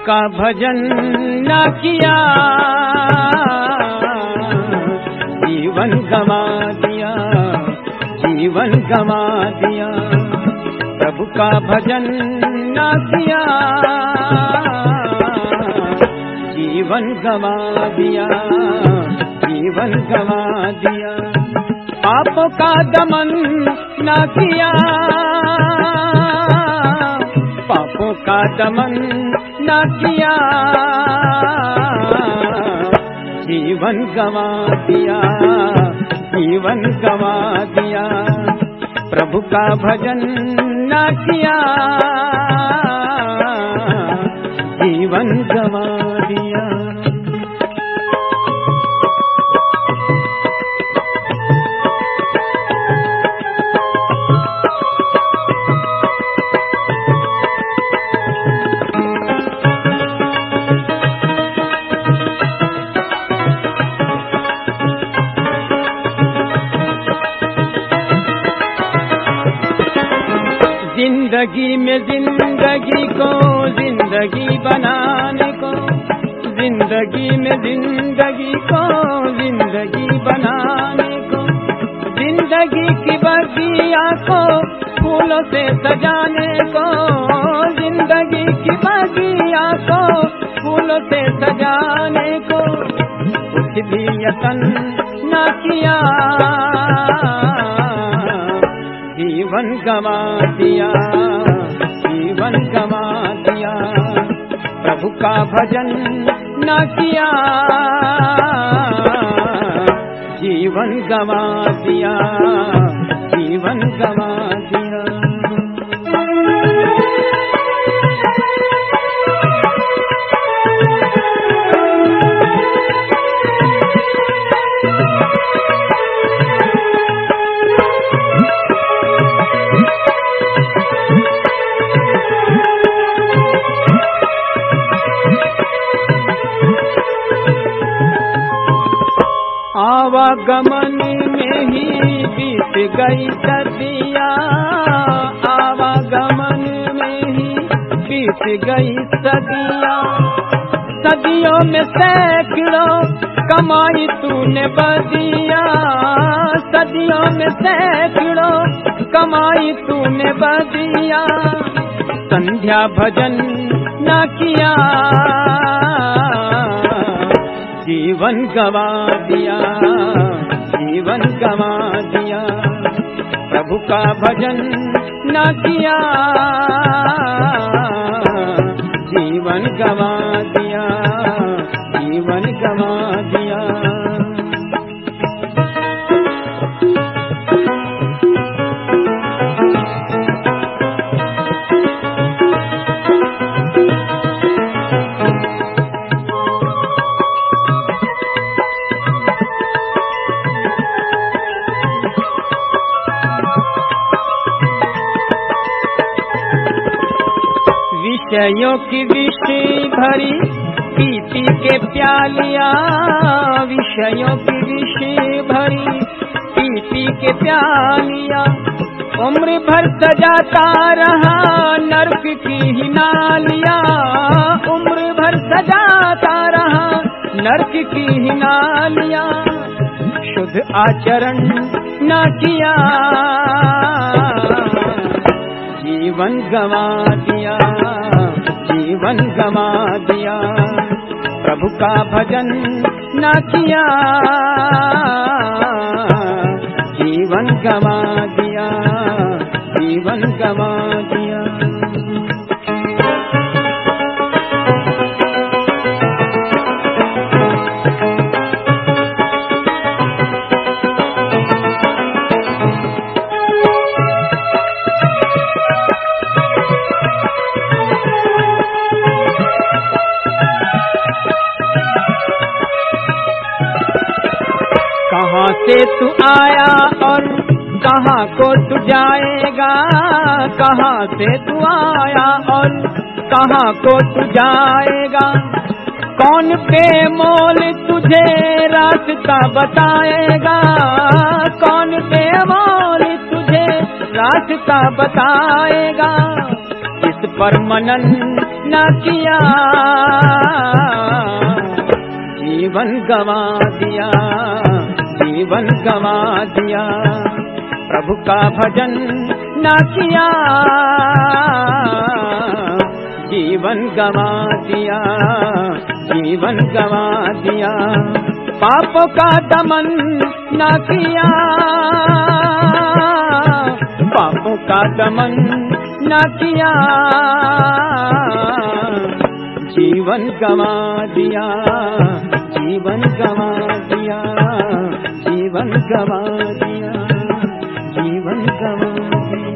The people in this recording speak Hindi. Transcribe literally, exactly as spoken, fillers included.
का भजन न किया, जीवन गवा दिया, जीवन गवा दिया। प्रभु का भजन न किया, जीवन गवा दिया, जीवन गवा दिया। पापों का दमन न किया, पापों का दमन न किया, जीवन गवा दिया, जीवन गवा दिया। प्रभु का भजन न किया, जीवन गवा दिया। जिंदगी में जिंदगी को जिंदगी बनाने को, जिंदगी में जिंदगी को जिंदगी बनाने को, जिंदगी की बगिया को फूलों से सजाने को, जिंदगी की बगिया को फूलों से सजाने को, कुछ भी यतन न किया, जीवन गवा दिया, जीवन गवा दिया। प्रभु का भजन न किया, जीवन गवा दिया, जीवन गवा दिया। आवागमन में ही बीत गई सदियाँ, आवागमन में ही बीत गई सदियाँ, सदियों में सैकड़ों कमाई तूने बदिया, सदियों में सैकड़ों कमाई तूने बदिया। संध्या भजन न किया, जीवन गवा दिया, जीवन गवा दिया। प्रभु का भजन न किया, जीवन गवा दिया, जीवन गवा दिया। विषयों की विष भरी पीती के प्यालियाँ, विषयों की विष भरी पीती के प्यालियाँ, उम्र भर सजाता रहा नरक की ही नालियाँ, उम्र भर सजाता रहा नरक की ही नालियाँ। शुद्ध आचरण न किया, जीवन गवा दिया, जीवन गवा दिया। प्रभु का भजन न किया, जीवन गवा दिया, जीवन गवा दिया। कहाँ से तू आया और कहाँ को तू जाएगा, कहाँ से तू आया और कहाँ को तू जाएगा। कौन बेमोल तुझे रास्ता बताएगा, कौन बेमोल तुझे रास्ता बताएगा। इस पर मनन न किया, जीवन गवा दिया, जीवन गवा दिया। प्रभु का भजन न किया, जीवन गवा दिया, जीवन गवा दिया। पापों का दमन न किया, पापों का दमन न किया, जीवन गवा दिया, जीवन गवा दिया, जीवन गवा दिया, जीवन गवा दिया।